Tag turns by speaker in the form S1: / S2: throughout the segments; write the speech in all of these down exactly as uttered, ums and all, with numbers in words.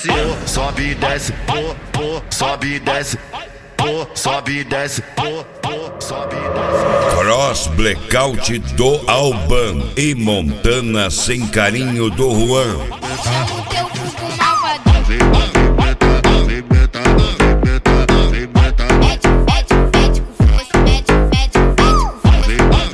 S1: cima. Sobe e desce, pô, pô, sobe e desce, pô, sobe e desce, pô, pô, sobe e desce.
S2: Cross Blackout do Alban e Montana sem carinho do Juan.
S3: Chama o teu vulgo malvadão. Mete, mete, mete com força, mete, mete, mete com força.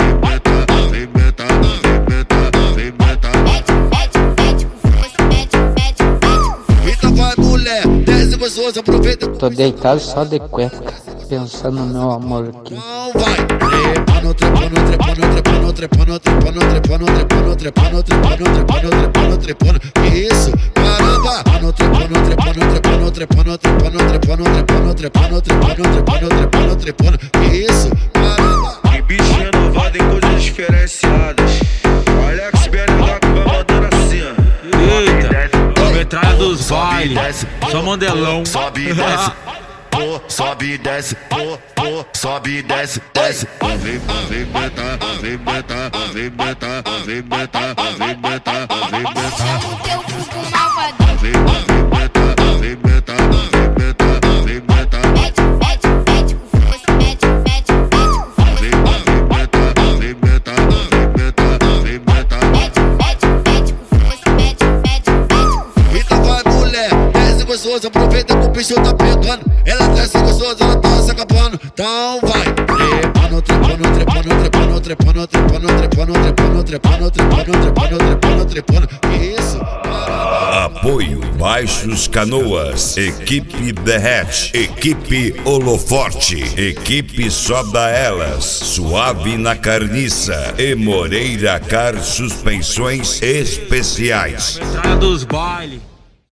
S3: Mete, mete, mete com força, mete, mete, mete com força.
S4: Eita vai mulher, desce gostoso, aproveita.
S5: Tô deitado só de cueca, pensando no meu amor aqui.
S4: Não vai. Trepando, trepando, trepando, trepando, trepando, trepando, trepando, trepando, trepando, trepando, trepando, trepando, trepando. Que isso? Caramba! Trepando, trepando, trepando, trepando, trepando, trepando, trepando, trepando, trepando, trepando, trepando, trepando. Que isso? Caramba!
S1: Que bicho renovado em coisas diferenciadas. Alex B N H vai mandando assim.
S6: Eita, a metralha dos bailes, só mandelão.
S1: Sobe e desce, pô, sobe e desce, pô, pô, sobe e desce, desce. Vem, vem, meta, vem, meta, vem, meta, vem, meta, vem, meta, vem, meta.
S3: Chama o teu vulgo malvadão.
S1: Vem, vem, meta, vem, meta, vem, meta, vem, meta.
S3: Mete, mete, mete com força, mete, mete, mete com força.
S1: Vem, vem, meta, vem, meta, vem, meta, vem, meta.
S3: Mete, mete, mete com força, mete, mete, mete com força.
S4: Eita vai mulher, desce gostoso, aproveita que o bicho tá pegando. Ela desce gostoso, ela tá se acabando. Então vai. Trepando, trepando, trepando, trepando, trepando, trepando, trepando, trepando, trepando, trepando, trepando, trepando, trepando. Que isso?
S2: Apoio Baixos Canoas, Equipe Derrete, Equipe Holoforte, Equipe Soda Elas, Suave na Carniça e Moreira Car Suspensões Especiais.
S6: Metralha dos bailes.